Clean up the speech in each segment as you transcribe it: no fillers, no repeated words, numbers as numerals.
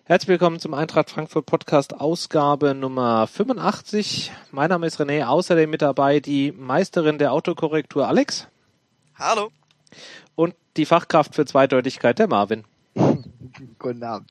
Herzlich willkommen zum Eintracht Frankfurt Podcast Ausgabe Nummer 85. Mein Name ist René, außerdem mit dabei die Meisterin der Autokorrektur Alex. Hallo. Und die Fachkraft für Zweideutigkeit der Marvin. Guten Abend.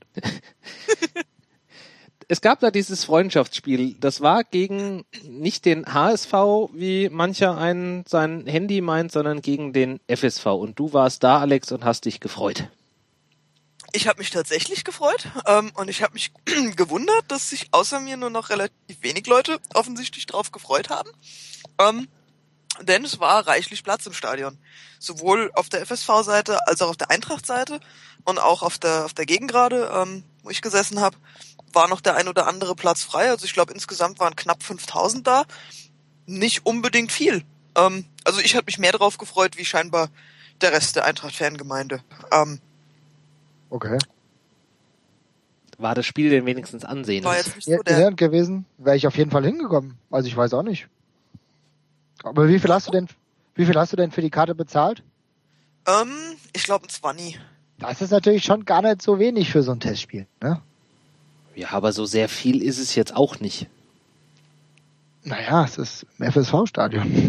Es gab da dieses Freundschaftsspiel, das war gegen nicht den HSV, wie mancher sein Handy meint, sondern gegen den FSV. Und du warst da, Alex, und hast dich gefreut. Ich habe mich tatsächlich gefreut und ich habe mich gewundert, dass sich außer mir nur noch relativ wenig Leute offensichtlich drauf gefreut haben. Denn es war reichlich Platz im Stadion. Sowohl auf der FSV-Seite als auch auf der Eintracht-Seite und auch auf der Gegengrade, wo ich gesessen habe, war noch der ein oder andere Platz frei. Also ich glaube, insgesamt waren knapp 5000 da. Nicht unbedingt viel. Also ich habe mich mehr drauf gefreut, wie scheinbar der Rest der Eintracht-Fangemeinde. Okay. War das Spiel denn wenigstens ansehen? War jetzt nicht Ja, so der... während gewesen, wäre ich auf jeden Fall hingekommen. Also ich weiß auch nicht. Aber wie viel hast du denn für die Karte bezahlt? Ich glaube ein 20. Das ist natürlich schon gar nicht so wenig für so ein Testspiel, ne? Ja, aber so sehr viel ist es jetzt auch nicht. Naja, es ist im FSV-Stadion.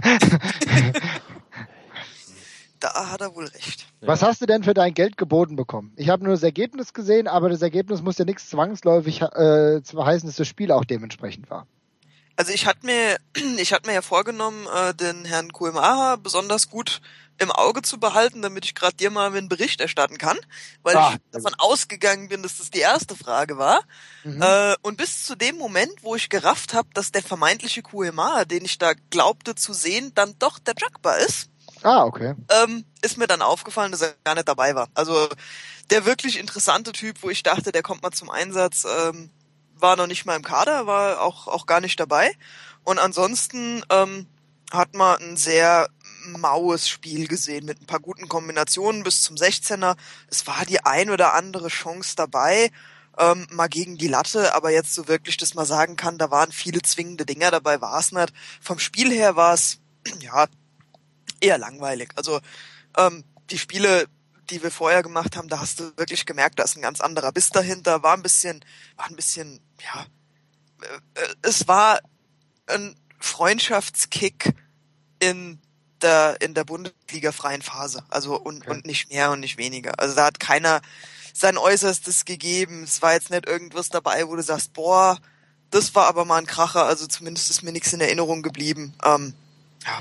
Da hat er wohl recht. Was hast du denn für dein Geld geboten bekommen? Ich habe nur das Ergebnis gesehen, aber das Ergebnis muss ja nichts zwangsläufig heißen, dass das Spiel auch dementsprechend war. Also ich hatte mir ja vorgenommen, den Herrn Kuemaha besonders gut im Auge zu behalten, damit ich gerade dir mal einen Bericht erstatten kann, weil ich davon ausgegangen bin, dass das die erste Frage war. Und bis zu dem Moment, wo ich gerafft habe, dass der vermeintliche Kuemaha, den ich da glaubte zu sehen, dann doch der Jugba ist, okay. ist mir dann aufgefallen, dass er gar nicht dabei war. Also der wirklich interessante Typ, wo ich dachte, der kommt mal zum Einsatz, war noch nicht mal im Kader, war auch gar nicht dabei. Und ansonsten hat man ein sehr maues Spiel gesehen mit ein paar guten Kombinationen bis zum 16er. Es war die ein oder andere Chance dabei, mal gegen die Latte, aber jetzt so wirklich, dass man sagen kann, da waren viele zwingende Dinger dabei, war es nicht. Vom Spiel her war es, ja, eher langweilig. Also die Spiele, die wir vorher gemacht haben, da hast du wirklich gemerkt, da ist ein ganz anderer Biss dahinter, war ein bisschen, ja, es war ein Freundschaftskick in der Bundesliga-freien Phase. Also und nicht mehr und nicht weniger. Also da hat keiner sein Äußerstes gegeben. Es war jetzt nicht irgendwas dabei, wo du sagst, boah, das war aber mal ein Kracher. Also zumindest ist mir nichts in Erinnerung geblieben. Ja.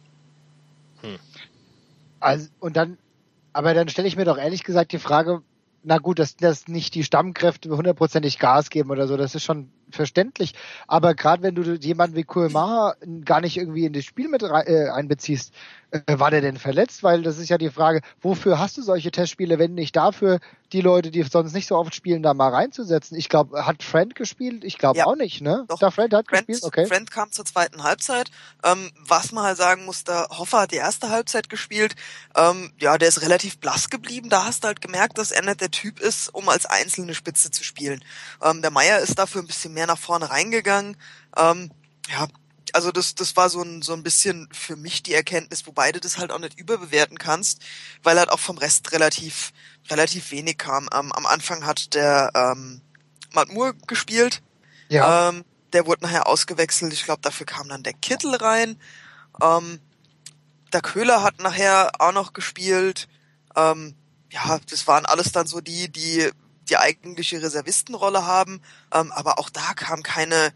Also, aber dann stelle ich mir doch ehrlich gesagt die Frage, na gut, dass nicht die Stammkräfte 100%ig Gas geben oder so, das ist schon verständlich. Aber gerade wenn du jemanden wie Kuemaha gar nicht irgendwie in das Spiel mit einbeziehst, war der denn verletzt? Weil das ist ja die Frage, wofür hast du solche Testspiele, wenn nicht dafür, die Leute, die sonst nicht so oft spielen, da mal reinzusetzen? Ich glaube, hat Friend gespielt? Ich glaube auch nicht, ne? Doch, Friend hat gespielt, okay. Friend kam zur zweiten Halbzeit. Was man halt sagen muss, der Hoffer hat die erste Halbzeit gespielt. Der ist relativ blass geblieben. Da hast du halt gemerkt, dass er nicht der Typ ist, um als einzelne Spitze zu spielen. Der Meier ist dafür ein bisschen mehr nach vorne reingegangen. Also das war so ein bisschen für mich die Erkenntnis, wobei du das halt auch nicht überbewerten kannst, weil halt auch vom Rest relativ wenig kam. Am Anfang hat der Matmur gespielt. Ja. Der wurde nachher ausgewechselt. Ich glaube, dafür kam dann der Kittel rein. Der Köhler hat nachher auch noch gespielt. Das waren alles dann so die eigentliche Reservistenrolle haben. Aber auch da kam keine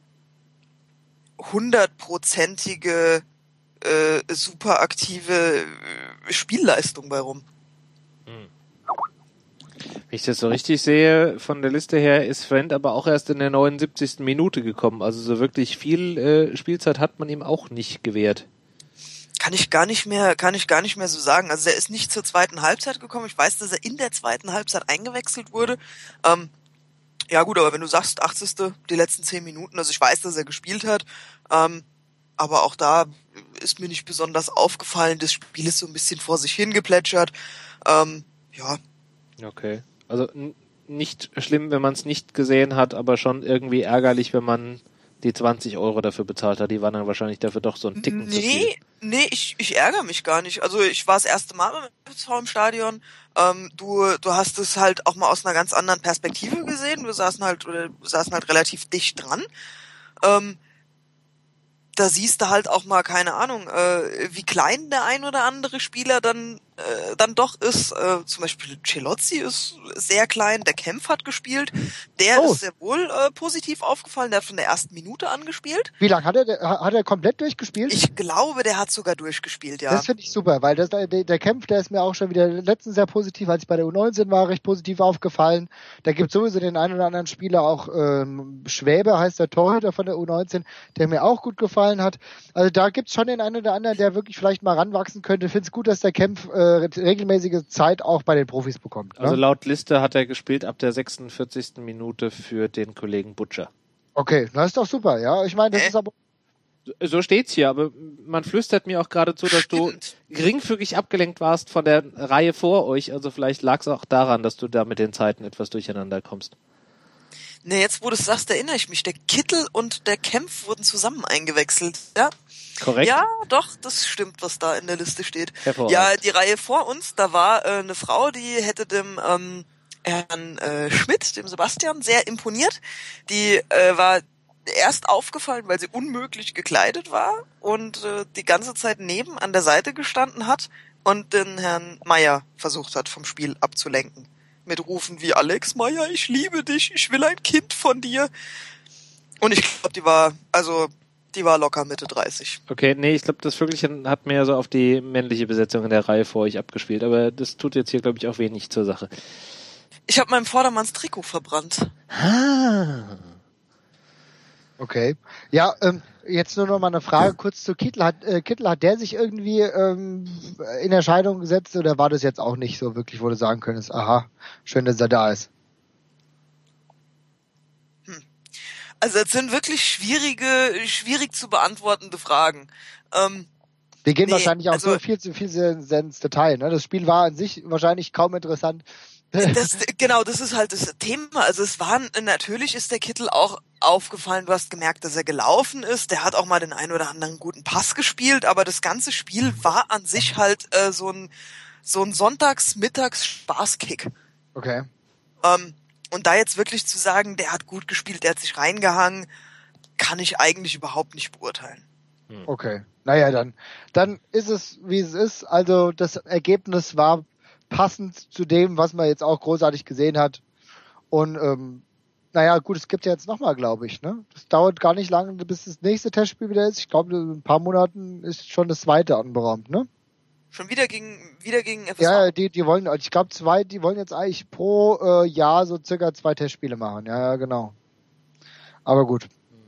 100%ige super aktive Spielleistung bei rum. Wenn ich das so richtig sehe, von der Liste her ist Friend aber auch erst in der 79. Minute gekommen. Also so wirklich viel Spielzeit hat man ihm auch nicht gewährt. Kann ich gar nicht mehr so sagen. Also er ist nicht zur zweiten Halbzeit gekommen. Ich weiß, dass er in der zweiten Halbzeit eingewechselt wurde. Ja gut, aber wenn du sagst 80. die letzten 10 Minuten, also ich weiß, dass er gespielt hat, aber auch da ist mir nicht besonders aufgefallen. Das Spiel ist so ein bisschen vor sich hingeplätschert. Okay. Also nicht schlimm, wenn man es nicht gesehen hat, aber schon irgendwie ärgerlich, wenn man die 20 € dafür bezahlt hat. Die waren dann wahrscheinlich dafür doch so ein Ticken zu viel. Nee, ich ärgere mich gar nicht. Also ich war das erste Mal beim FSV im Stadion. Du hast es halt auch mal aus einer ganz anderen Perspektive gesehen. Wir saßen halt relativ dicht dran. Da siehst du halt auch mal, keine Ahnung, wie klein der ein oder andere Spieler dann doch ist. Zum Beispiel Celozzi ist sehr klein, der Kempf hat gespielt. Der ist sehr wohl positiv aufgefallen, der hat von der ersten Minute angespielt. Wie lange hat er komplett durchgespielt? Ich glaube, der hat sogar durchgespielt, ja. Das finde ich super, weil der Kempf, der ist mir auch schon wieder letztens sehr positiv, als ich bei der U19 war, recht positiv aufgefallen. Da gibt sowieso den einen oder anderen Spieler, auch Schwäbe heißt der Torhüter von der U19, der mir auch gut gefallen hat. Also da gibt's schon den einen oder anderen, der wirklich vielleicht mal ranwachsen könnte. Ich finde es gut, dass der Kempf regelmäßige Zeit auch bei den Profis bekommt. Ne? Also laut Liste hat er gespielt ab der 46. Minute für den Kollegen Butcher. Okay, das ist doch super, ja. Ich meine, das ist aber... So steht's hier, aber man flüstert mir auch gerade zu, dass du geringfügig abgelenkt warst von der Reihe vor euch. Also vielleicht lag's auch daran, dass du da mit den Zeiten etwas durcheinander kommst. Ne, jetzt wo du es sagst, erinnere ich mich. Der Kittel und der Kempf wurden zusammen eingewechselt. Ja. Korrekt. Ja, doch, das stimmt, was da in der Liste steht. Hervorragend. Ja, die Reihe vor uns, da war eine Frau, die hätte dem Herrn Schmidt, dem Sebastian, sehr imponiert. Die war erst aufgefallen, weil sie unmöglich gekleidet war und die ganze Zeit neben an der Seite gestanden hat und den Herrn Meier versucht hat, vom Spiel abzulenken. Mit Rufen wie Alex Meier, ich liebe dich, ich will ein Kind von dir. Und ich glaube, die war locker Mitte 30. Okay, nee, ich glaube, das Vögelchen hat mehr so auf die männliche Besetzung in der Reihe vor euch abgespielt, aber das tut jetzt hier, glaube ich, auch wenig zur Sache. Ich habe meinem Vordermanns Trikot verbrannt. Okay. Ja, jetzt nur noch mal eine Frage kurz zu Kittel. Hat der sich irgendwie in Erscheinung gesetzt oder war das jetzt auch nicht so wirklich, wo du sagen könntest, aha, schön, dass er da ist? Also das sind wirklich schwierig zu beantwortende Fragen. Wir gehen wahrscheinlich auch so viel sehr ins Detail. Ne? Das Spiel war an sich wahrscheinlich kaum interessant. Das ist halt das Thema. Also natürlich ist der Kittel auch aufgefallen, du hast gemerkt, dass er gelaufen ist, der hat auch mal den einen oder anderen guten Pass gespielt, aber das ganze Spiel war an sich halt so ein Sonntags-Mittags-Spaßkick. Okay. Und da jetzt wirklich zu sagen, der hat gut gespielt, der hat sich reingehangen, kann ich eigentlich überhaupt nicht beurteilen. Okay. Naja, dann ist es, wie es ist. Also das Ergebnis war passend zu dem, was man jetzt auch großartig gesehen hat. Und naja, gut, es gibt ja jetzt nochmal, glaube ich. Ne? Das dauert gar nicht lange, bis das nächste Testspiel wieder ist. Ich glaube, in ein paar Monaten ist schon das zweite anberaumt, ne? Schon wieder gegen FSV? Ja, die wollen, ich glaube die wollen jetzt eigentlich pro Jahr so circa 2 Testspiele machen. Ja, genau. Aber gut.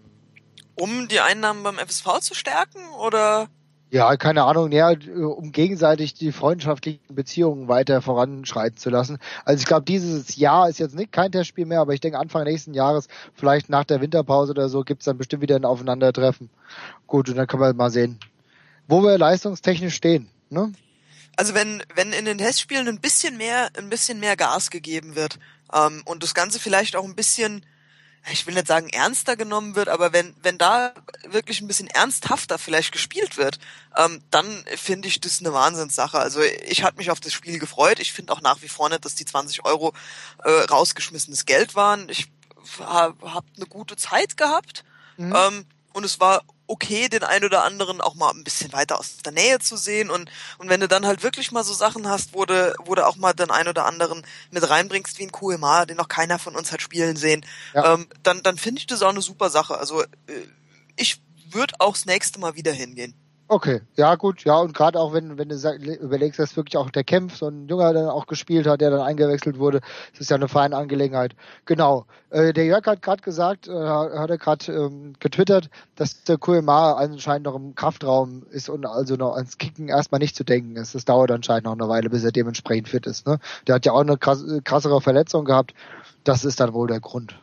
Um die Einnahmen beim FSV zu stärken, oder? Ja, keine Ahnung, ja, um gegenseitig die freundschaftlichen Beziehungen weiter voranschreiten zu lassen. Also ich glaube, dieses Jahr ist jetzt nicht kein Testspiel mehr, aber ich denke Anfang nächsten Jahres, vielleicht nach der Winterpause oder so, gibt's dann bestimmt wieder ein Aufeinandertreffen. Gut, und dann können wir mal sehen, wo wir leistungstechnisch stehen. Ne? Also wenn in den Testspielen ein bisschen mehr Gas gegeben wird und das Ganze vielleicht auch ein bisschen, ich will nicht sagen ernster genommen wird, aber wenn da wirklich ein bisschen ernsthafter vielleicht gespielt wird, dann finde ich das eine Wahnsinnssache. Also ich hatte mich auf das Spiel gefreut. Ich finde auch nach wie vor nicht, dass die 20 € rausgeschmissenes Geld waren. Ich habe eine gute Zeit gehabt. Und es war okay, den einen oder anderen auch mal ein bisschen weiter aus der Nähe zu sehen. Und wenn du dann halt wirklich mal so Sachen hast, wo du auch mal den einen oder anderen mit reinbringst, wie ein QMA, den noch keiner von uns hat spielen sehen, ja. Dann finde ich das auch eine super Sache. Also ich würde auch das nächste Mal wieder hingehen. Okay, ja gut, ja, und gerade auch wenn du überlegst, dass wirklich auch der Kempf, so ein Junger, der auch gespielt hat, der dann eingewechselt wurde, das ist ja eine feine Angelegenheit. Genau, der Jörg hat gerade gesagt, hat er gerade getwittert, dass der QMA anscheinend noch im Kraftraum ist und also noch ans Kicken erstmal nicht zu denken ist. Das dauert anscheinend noch eine Weile, bis er dementsprechend fit ist. Ne? Der hat ja auch eine krassere Verletzung gehabt, das ist dann wohl der Grund.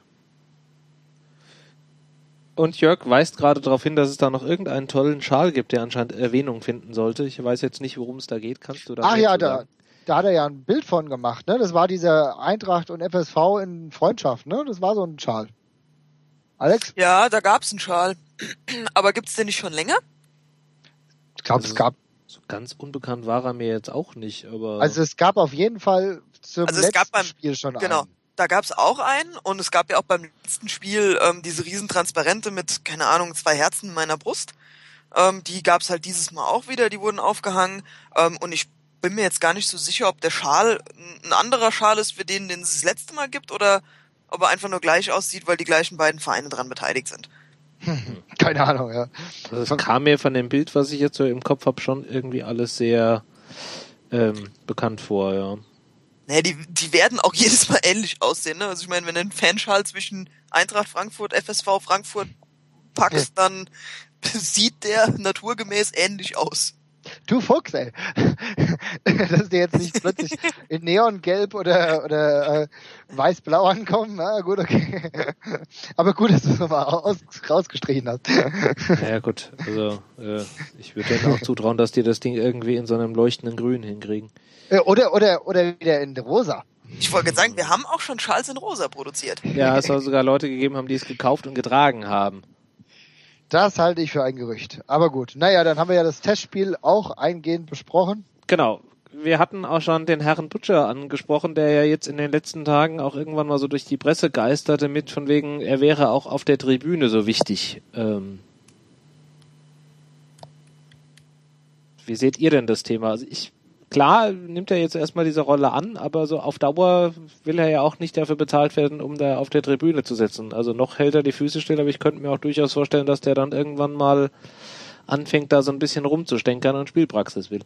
Und Jörg weist gerade darauf hin, dass es da noch irgendeinen tollen Schal gibt, der anscheinend Erwähnung finden sollte. Ich weiß jetzt nicht, worum es da geht. Kannst du da Ach ja, da hat er ja ein Bild von gemacht. Ne? Das war dieser Eintracht und FSV in Freundschaft. Ne? Das war so ein Schal. Alex? Ja, da gab's einen Schal. Aber gibt's den nicht schon länger? Ich glaube, es gab. So ganz unbekannt war er mir jetzt auch nicht, aber. Also es gab auf jeden Fall zum letzten Spiel schon genau, einen. Da gab's auch einen und es gab ja auch beim letzten Spiel diese Riesentransparente mit, keine Ahnung, 2 Herzen in meiner Brust. Die gab's halt dieses Mal auch wieder, die wurden aufgehangen. Und ich bin mir jetzt gar nicht so sicher, ob der Schal ein anderer Schal ist für den es das letzte Mal gibt oder ob er einfach nur gleich aussieht, weil die gleichen beiden Vereine dran beteiligt sind. Keine Ahnung, ja. Das kam mir von dem Bild, was ich jetzt so im Kopf habe, schon irgendwie alles sehr bekannt vor, ja. Naja, die werden auch jedes Mal ähnlich aussehen, ne? Also ich meine, wenn du einen Fanschal zwischen Eintracht Frankfurt, FSV Frankfurt packst, dann sieht der naturgemäß ähnlich aus. Du Fuchs, ey. Dass die jetzt nicht plötzlich in Neongelb oder weiß-blau ankommen. Na gut, okay. Aber gut, dass du es nochmal rausgestrichen hast. Naja gut, also ich würde denen auch zutrauen, dass die das Ding irgendwie in so einem leuchtenden Grün hinkriegen. Oder wieder in rosa. Ich wollte sagen, wir haben auch schon Schals in rosa produziert. Ja, es soll sogar Leute gegeben haben, die es gekauft und getragen haben. Das halte ich für ein Gerücht. Aber gut, naja, dann haben wir ja das Testspiel auch eingehend besprochen. Genau. Wir hatten auch schon den Herrn Butcher angesprochen, der ja jetzt in den letzten Tagen auch irgendwann mal so durch die Presse geisterte mit von wegen, er wäre auch auf der Tribüne so wichtig. Wie seht ihr denn das Thema? Also klar nimmt er jetzt erstmal diese Rolle an, aber so auf Dauer will er ja auch nicht dafür bezahlt werden, um da auf der Tribüne zu sitzen. Also noch hält er die Füße still, aber ich könnte mir auch durchaus vorstellen, dass der dann irgendwann mal anfängt, da so ein bisschen rumzustänkern und Spielpraxis will.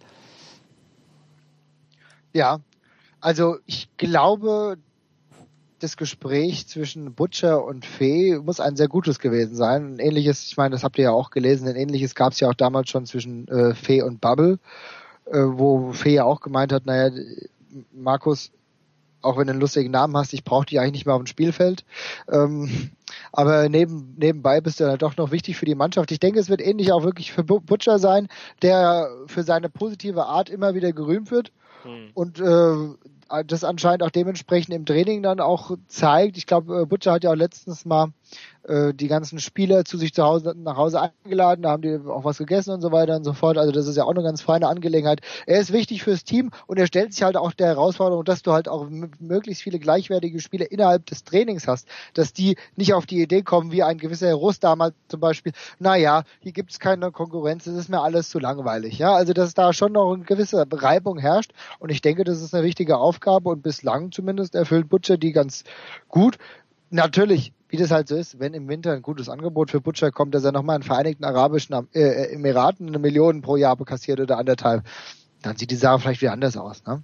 Ja, also ich glaube, das Gespräch zwischen Butcher und Fee muss ein sehr gutes gewesen sein. Ein ähnliches, ich meine, das habt ihr ja auch gelesen, ein ähnliches gab es ja auch damals schon zwischen Fee und Bubble, wo Fee ja auch gemeint hat, naja, Markus, auch wenn du einen lustigen Namen hast, ich brauche dich eigentlich nicht mehr auf dem Spielfeld. Aber nebenbei bist du halt doch noch wichtig für die Mannschaft. Ich denke, es wird ähnlich auch wirklich für Butcher sein, der für seine positive Art immer wieder gerühmt wird. Und das anscheinend auch dementsprechend im Training dann auch zeigt. Ich glaube, Butcher hat ja auch letztens mal die ganzen Spieler zu sich nach Hause eingeladen, da haben die auch was gegessen und so weiter und so fort. Also das ist ja auch eine ganz feine Angelegenheit. Er ist wichtig fürs Team und er stellt sich halt auch der Herausforderung, dass du halt auch möglichst viele gleichwertige Spieler innerhalb des Trainings hast, dass die nicht auf die Idee kommen, wie ein gewisser Russ damals zum Beispiel, naja, hier gibt es keine Konkurrenz, das ist mir alles zu langweilig. Ja, also dass da schon noch eine gewisse Reibung herrscht und ich denke, das ist eine wichtige Aufgabe und bislang zumindest erfüllt Butcher die ganz gut. Natürlich, wie das halt so ist, wenn im Winter ein gutes Angebot für Butcher kommt, dass er nochmal in den Vereinigten Arabischen Emiraten 1 Million pro Jahr bekassiert oder 1,5, dann sieht die Sache vielleicht wieder anders aus, ne?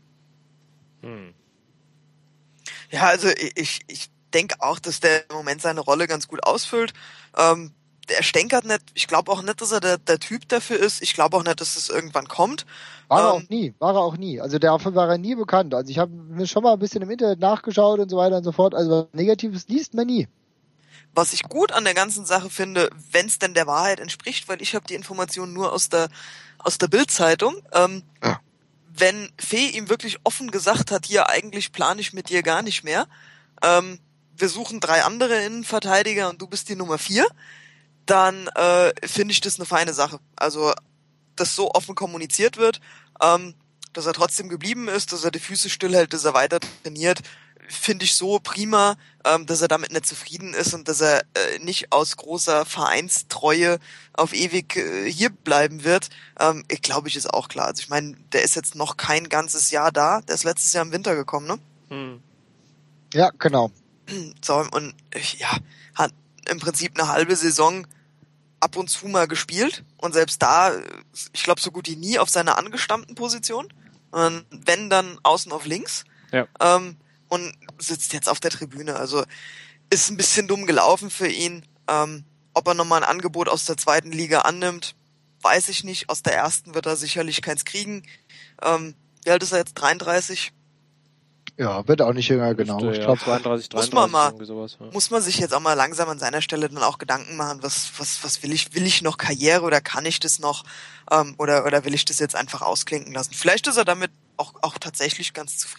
Ja, also ich denke auch, dass der im Moment seine Rolle ganz gut ausfüllt. Der stänkert nicht. Ich glaube auch nicht, dass er der Typ dafür ist. Ich glaube auch nicht, dass es irgendwann kommt. War er auch nie. Also dafür war er nie bekannt. Also ich habe mir schon mal ein bisschen im Internet nachgeschaut und so weiter und so fort. Also Negatives liest man nie. Was ich gut an der ganzen Sache finde, wenn es denn der Wahrheit entspricht, weil ich habe die Informationen nur aus der Bild-Zeitung. Wenn Fee ihm wirklich offen gesagt hat, hier eigentlich plane ich mit dir gar nicht mehr. Wir suchen 3 andere Innenverteidiger und du bist die Nummer 4. Dann finde ich das eine feine Sache. Also, dass so offen kommuniziert wird, dass er trotzdem geblieben ist, dass er die Füße stillhält, dass er weiter trainiert, finde ich so prima, dass er damit nicht zufrieden ist und dass er nicht aus großer Vereinstreue auf ewig hier bleiben wird. Ich glaube, ist auch klar. Also ich meine, der ist jetzt noch kein ganzes Jahr da, der ist letztes Jahr im Winter gekommen, ne? Ja, genau. So, und ja, hat im Prinzip eine halbe Saison ab und zu mal gespielt und selbst da, ich glaube, so gut wie nie auf seiner angestammten Position, wenn dann außen auf links, und sitzt jetzt auf der Tribüne. Also ist ein bisschen dumm gelaufen für ihn. Ob er nochmal ein Angebot aus der 2. Liga annimmt, weiß ich nicht. Aus der 1. wird er sicherlich keins kriegen. Wie alt ist er jetzt? 33? Ja, wird auch nicht jünger, genau. Ich glaube 32, 33, sowas. Ja. Muss man sich jetzt auch mal langsam an seiner Stelle dann auch Gedanken machen, was will ich? Will ich noch Karriere oder kann ich das noch? Oder will ich das jetzt einfach ausklinken lassen? Vielleicht ist er damit auch tatsächlich ganz zufrieden.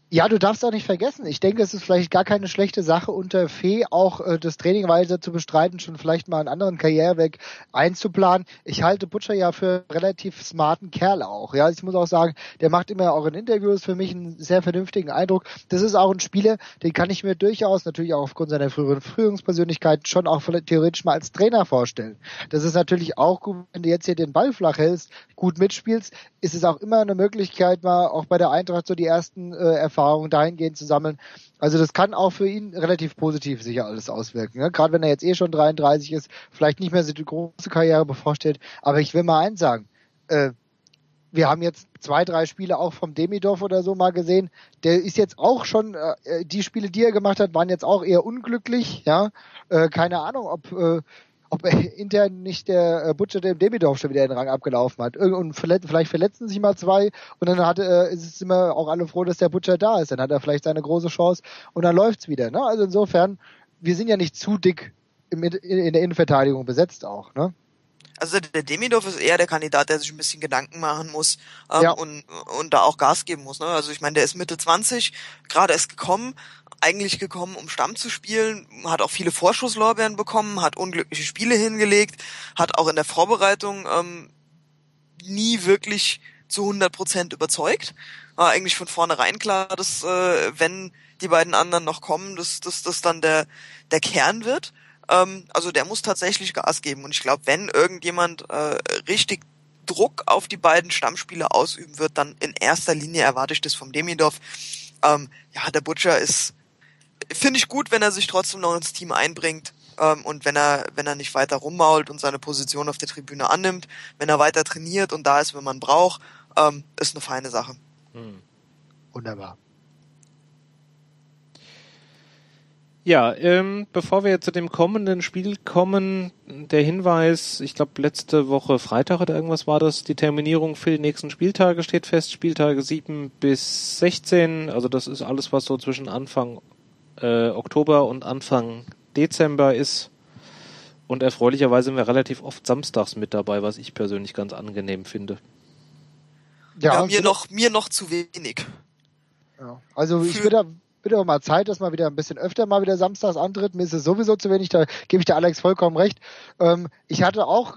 Ja, du darfst auch nicht vergessen. Ich denke, es ist vielleicht gar keine schlechte Sache, unter Fee auch das Training weiter zu bestreiten, schon vielleicht mal einen anderen Karriereweg einzuplanen. Ich halte Butcher ja für einen relativ smarten Kerl auch. Ja, ich muss auch sagen, der macht immer auch in Interviews für mich einen sehr vernünftigen Eindruck. Das ist auch ein Spieler, den kann ich mir durchaus, natürlich auch aufgrund seiner früheren Führungspersönlichkeit, schon auch theoretisch mal als Trainer vorstellen. Das ist natürlich auch gut, wenn du jetzt hier den Ball flach hältst, gut mitspielst, ist es auch immer eine Möglichkeit, mal auch bei der Eintracht so die ersten Erfahrungen dahingehend zu sammeln. Also das kann auch für ihn relativ positiv sicher alles auswirken. Ne? Gerade wenn er jetzt schon 33 ist, vielleicht nicht mehr so die große Karriere bevorsteht. Aber ich will mal eins sagen. Wir haben jetzt 2, 3 Spiele auch vom Demidov oder so mal gesehen. Der ist jetzt auch schon, die Spiele, die er gemacht hat, waren jetzt auch eher unglücklich. Ja, keine Ahnung, ob intern nicht der Butcher dem Demidov schon wieder den Rang abgelaufen hat. Und vielleicht verletzen sich mal 2 und dann sind wir auch alle froh, dass der Butcher da ist. Dann hat er vielleicht seine große Chance und dann läuft's wieder. Ne? Also insofern, wir sind ja nicht zu dick in der Innenverteidigung besetzt auch. Ne? Also der Demidov ist eher der Kandidat, der sich ein bisschen Gedanken machen muss Ja. und da auch Gas geben muss. Ne? Also ich meine, der ist Mitte 20, gerade erst gekommen, um Stamm zu spielen, hat auch viele Vorschusslorbeeren bekommen, hat unglückliche Spiele hingelegt, hat auch in der Vorbereitung nie wirklich zu 100% überzeugt. War eigentlich von vornherein klar, dass wenn die beiden anderen noch kommen, dass das dann der Kern wird. Also der muss tatsächlich Gas geben. Und ich glaube, wenn irgendjemand richtig Druck auf die beiden Stammspieler ausüben wird, dann in erster Linie erwarte ich das vom Demidov. Ja, der Butcher finde ich gut, wenn er sich trotzdem noch ins Team einbringt. Und wenn er nicht weiter rummault und seine Position auf der Tribüne annimmt, wenn er weiter trainiert und da ist, wenn man braucht, ist eine feine Sache. Wunderbar. Ja, bevor wir zu dem kommenden Spiel kommen, der Hinweis, ich glaube letzte Woche Freitag oder irgendwas war das, die Terminierung für die nächsten Spieltage steht fest, Spieltage 7 bis 16, also das ist alles, was so zwischen Anfang Oktober und Anfang Dezember ist. Und erfreulicherweise sind wir relativ oft samstags mit dabei, was ich persönlich ganz angenehm finde. Ja, mir noch zu wenig. Ja. Also ich würde auch mal Zeit, dass man wieder ein bisschen öfter mal wieder samstags antritt. Mir ist es sowieso zu wenig, da gebe ich der Alex vollkommen recht. Ich habe auch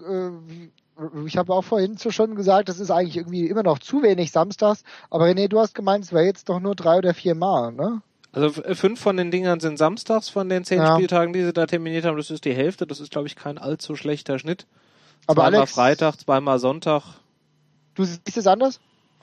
vorhin schon gesagt, das ist eigentlich irgendwie immer noch zu wenig samstags. Aber René, du hast gemeint, es wäre jetzt doch nur 3 oder 4 Mal, ne? Also 5 von den Dingern sind samstags von den 10 Spieltagen, die sie da terminiert haben. Das ist die Hälfte. Das ist, glaube ich, kein allzu schlechter Schnitt. Aber zweimal Alex, Freitag, zweimal Sonntag. Du siehst es anders?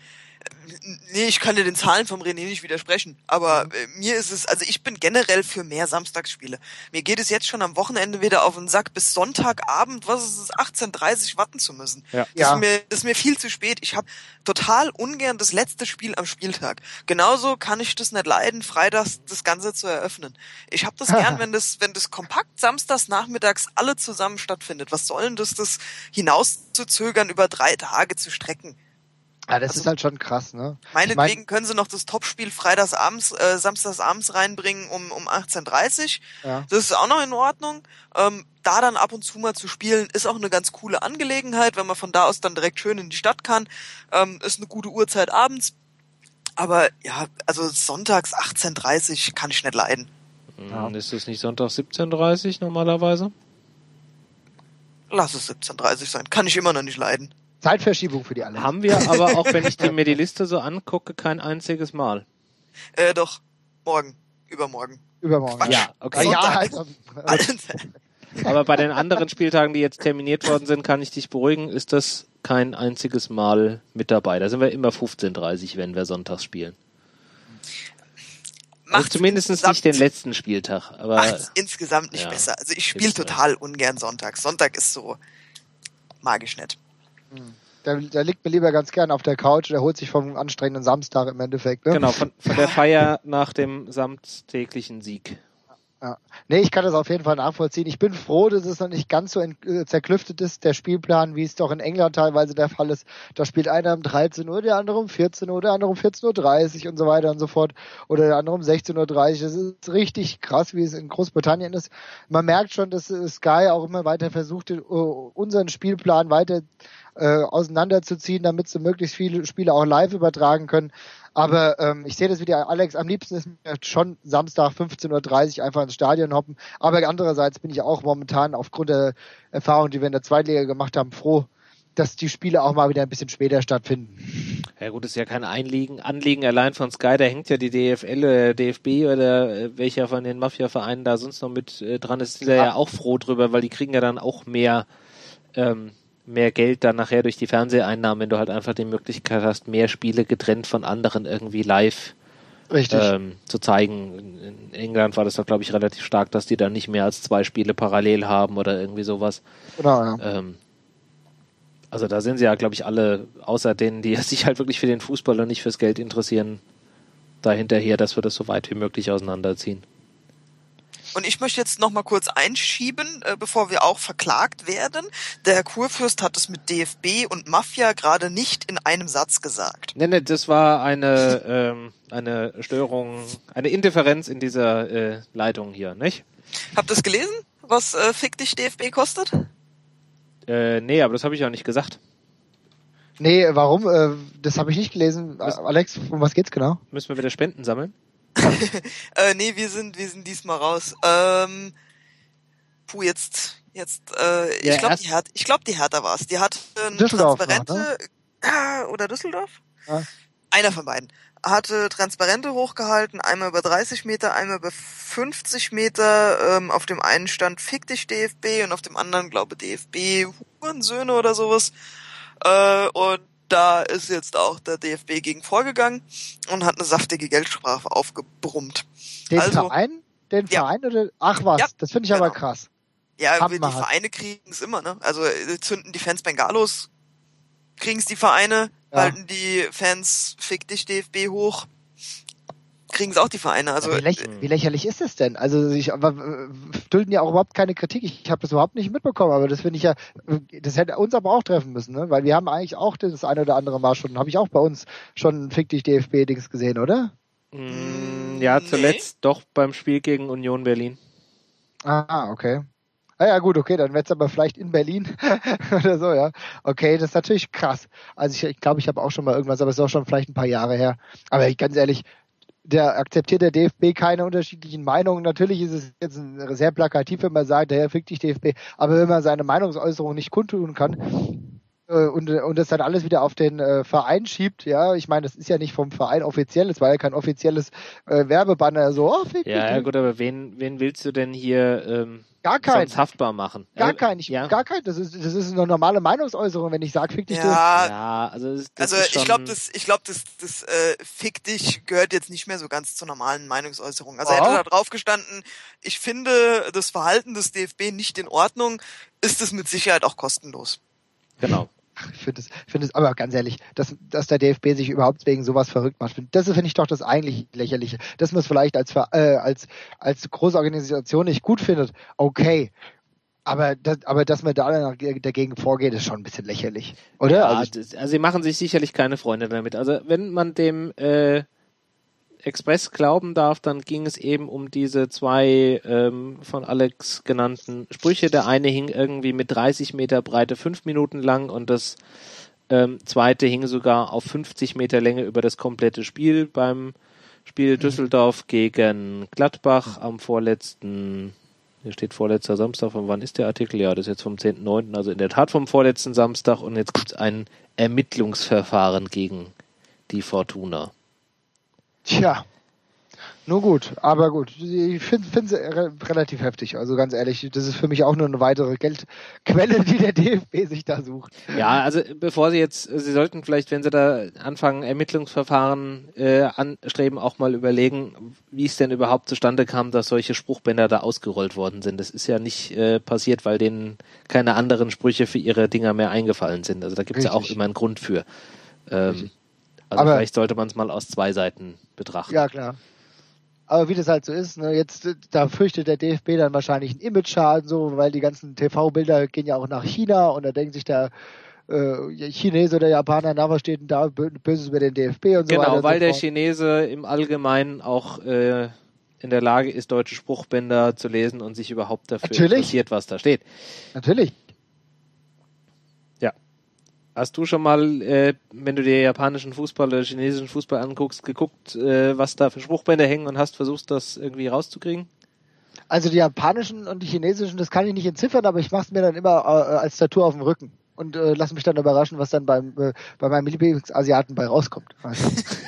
Nee, ich kann dir den Zahlen vom René nicht widersprechen, aber mir ist es, also ich bin generell für mehr Samstagsspiele. Mir geht es jetzt schon am Wochenende wieder auf den Sack, bis Sonntagabend, 18:30 warten zu müssen. Ja. Das ist mir viel zu spät. Ich habe total ungern das letzte Spiel am Spieltag. Genauso kann ich das nicht leiden, freitags das Ganze zu eröffnen. Ich habe das gern, wenn das kompakt samstags nachmittags alle zusammen stattfindet. Was soll denn das hinauszuzögern, über 3 Tage zu strecken? Ja, das ist halt schon krass, ne? Meinetwegen können sie noch das Topspiel samstagsabends reinbringen um 18:30. Ja. Das ist auch noch in Ordnung. Da dann ab und zu mal zu spielen, ist auch eine ganz coole Angelegenheit, wenn man von da aus dann direkt schön in die Stadt kann. Ist eine gute Uhrzeit abends. Aber ja, also sonntags 18:30 kann ich nicht leiden. Ja. Ist es nicht Sonntag 17:30 normalerweise? Lass es 17:30 sein. Kann ich immer noch nicht leiden. Zeitverschiebung für die alle. Haben wir aber, auch wenn ich mir die Liste so angucke, kein einziges Mal. Doch, morgen, übermorgen. Übermorgen. Quatsch. Ja, okay. Ja, halt. Aber bei den anderen Spieltagen, die jetzt terminiert worden sind, kann ich dich beruhigen, ist das kein einziges Mal mit dabei. Da sind wir immer 15:30, wenn wir sonntags spielen. Also zumindest nicht den letzten Spieltag. Aber macht's insgesamt nicht besser. Also ich spiele total ungern sonntags. Sonntag ist so, mag ich nicht. Der liegt mir lieber ganz gern auf der Couch, der holt sich vom anstrengenden Samstag im Endeffekt. Ne? Genau, von der Feier nach dem samttäglichen Sieg. Ja. Nee, ich kann das auf jeden Fall nachvollziehen. Ich bin froh, dass es noch nicht ganz so zerklüftet ist, der Spielplan, wie es doch in England teilweise der Fall ist. Da spielt einer um 13 Uhr, der andere um 14 Uhr, der andere um 14:30 Uhr und so weiter und so fort. Oder der andere um 16:30 Uhr. Das ist richtig krass, wie es in Großbritannien ist. Man merkt schon, dass Sky auch immer weiter versucht, unseren Spielplan weiter auseinanderzuziehen, damit sie möglichst viele Spiele auch live übertragen können. Aber ich sehe das wie der Alex. Am liebsten ist mir schon Samstag 15:30 Uhr einfach ins Stadion hoppen. Aber andererseits bin ich auch momentan aufgrund der Erfahrung, die wir in der Zweitliga gemacht haben, froh, dass die Spiele auch mal wieder ein bisschen später stattfinden. Ja gut, ist ja kein Anliegen allein von Sky, da hängt ja die DFL oder der DFB oder welcher von den Mafia-Vereinen da sonst noch mit dran ist, ja auch froh drüber, weil die kriegen ja dann auch mehr Geld dann nachher durch die Fernseheinnahmen, wenn du halt einfach die Möglichkeit hast, mehr Spiele getrennt von anderen irgendwie live zu zeigen. In England war das doch, glaube ich, relativ stark, dass die dann nicht mehr als 2 Spiele parallel haben oder irgendwie sowas. Genau, ja. Also da sind sie ja, glaube ich, alle, außer denen, die sich halt wirklich für den Fußball und nicht fürs Geld interessieren, da hinterher, dass wir das so weit wie möglich auseinanderziehen. Und ich möchte jetzt noch mal kurz einschieben, bevor wir auch verklagt werden. Der Herr Kurfürst hat es mit DFB und Mafia gerade nicht in einem Satz gesagt. Nee, das war eine Störung, eine Indifferenz in dieser Leitung hier, nicht? Habt ihr es gelesen, was Fick dich DFB kostet? Nee, aber das habe ich auch nicht gesagt. Nee, warum? Das habe ich nicht gelesen. Alex, um was geht's genau? Müssen wir wieder Spenden sammeln? Nee, wir sind diesmal raus. Ich glaube, die Hertha war's. Die hat Transparente, oder Düsseldorf? Ja. Einer von beiden. Hatte Transparente hochgehalten, einmal über 30 Meter, einmal über 50 Meter. Auf dem einen stand Fick dich DFB und auf dem anderen, glaube DFB Hurensöhne oder sowas. Und da ist jetzt auch der DFB gegen vorgegangen und hat eine saftige Geldstrafe aufgebrummt. Den Verein? Oder? Ach was, ja, das finde ich aber krass. Ja, die Vereine kriegen es immer, ne? Also zünden die Fans Bengalos, kriegen es die Vereine, halten die Fans Fick dich DFB hoch, kriegen es auch die Vereine. Also wie lächerlich ist das denn? Also dulden ja auch überhaupt keine Kritik. Ich habe das überhaupt nicht mitbekommen, aber das finde ich ja, das hätte uns aber auch treffen müssen, ne? Weil wir haben eigentlich auch das eine oder andere Mal schon, habe ich auch bei uns schon Fick dich DFB-Dings gesehen, oder? Ja, zuletzt doch beim Spiel gegen Union Berlin. Ah, okay. Ja gut, okay, dann wird's aber vielleicht in Berlin oder so, ja. Okay, das ist natürlich krass. Also ich glaube, ich habe auch schon mal irgendwas, aber es ist auch schon vielleicht ein paar Jahre her. Aber ganz ehrlich, akzeptiert der DFB keine unterschiedlichen Meinungen. Natürlich ist es jetzt sehr plakativ, wenn man sagt, der Fick dich DFB, aber wenn man seine Meinungsäußerung nicht kundtun kann und das dann alles wieder auf den Verein schiebt, ja, ich meine, das ist ja nicht vom Verein offiziell, es war ja kein offizielles Werbebanner, so, Fick dich. Ja, gut, aber wen willst du denn hier gar keinen sonst haftbar machen? Gar keinen. Gar keinen. Das ist eine normale Meinungsäußerung, wenn ich sage, fick dich. Also ich glaube, das fick dich gehört jetzt nicht mehr so ganz zur normalen Meinungsäußerung. Also hätte da drauf gestanden, ich finde das Verhalten des DFB nicht in Ordnung, ist es mit Sicherheit auch kostenlos. Genau. Ich finde es, aber ganz ehrlich, dass der DFB sich überhaupt wegen sowas verrückt macht, das finde ich doch das eigentlich Lächerliche. Dass man es vielleicht als große Organisation nicht gut findet, okay. Aber dass man da dagegen vorgeht, ist schon ein bisschen lächerlich, oder? Ja, also sie machen sich sicherlich keine Freunde damit. Also wenn man dem Express glauben darf, dann ging es eben um diese 2 von Alex genannten Sprüche. Der eine hing irgendwie mit 30 Meter Breite 5 Minuten lang und das zweite hing sogar auf 50 Meter Länge über das komplette Spiel beim Spiel Düsseldorf gegen Gladbach am vorletzten, hier steht vorletzter Samstag, von wann ist der Artikel? Ja, das ist jetzt vom 10.9., also in der Tat vom vorletzten Samstag und jetzt gibt es ein Ermittlungsverfahren gegen die Fortuna. Tja, nur gut, aber gut. Ich finde es relativ heftig. Also ganz ehrlich, das ist für mich auch nur eine weitere Geldquelle, die der DFB sich da sucht. Ja, also bevor Sie sollten vielleicht, wenn Sie da anfangen, Ermittlungsverfahren anstreben, auch mal überlegen, wie es denn überhaupt zustande kam, dass solche Spruchbänder da ausgerollt worden sind. Das ist ja nicht passiert, weil denen keine anderen Sprüche für ihre Dinger mehr eingefallen sind. Also da gibt es ja auch immer einen Grund für. Also aber vielleicht sollte man es mal aus 2 Seiten betrachten. Ja, klar. Aber wie das halt so ist, ne, jetzt, da fürchtet der DFB dann wahrscheinlich einen Image-Schaden, so, weil die ganzen TV-Bilder gehen ja auch nach China und da denkt sich der Chinese oder Japaner, na, was steht denn da Böses über den DFB und so weiter. Genau, weil der Chinese im Allgemeinen auch in der Lage ist, deutsche Spruchbänder zu lesen und sich überhaupt dafür interessiert, was da steht. Natürlich. Hast du schon mal, wenn du dir japanischen Fußball oder chinesischen Fußball anguckst, geguckt, was da für Spruchbänder hängen und hast versucht, das irgendwie rauszukriegen? Also die japanischen und die chinesischen, das kann ich nicht entziffern, aber ich mache es mir dann immer als Tattoo auf dem Rücken und lass mich dann überraschen, was dann bei meinem Lieblingsasiaten bei rauskommt. Also.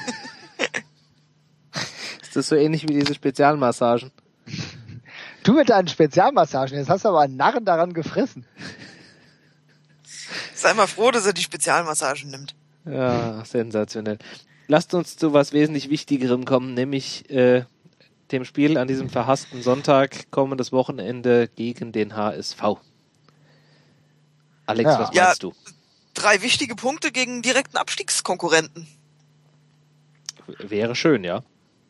Ist das so ähnlich wie diese Spezialmassagen? Du mit deinen Spezialmassagen, jetzt hast du aber einen Narren daran gefressen. Sei mal froh, dass er die Spezialmassagen nimmt. Ja, sensationell. Lasst uns zu was wesentlich Wichtigerem kommen, nämlich dem Spiel an diesem verhassten Sonntag, kommendes Wochenende gegen den HSV. Alex, was meinst du? 3 wichtige Punkte gegen direkten Abstiegskonkurrenten. Wäre schön, ja.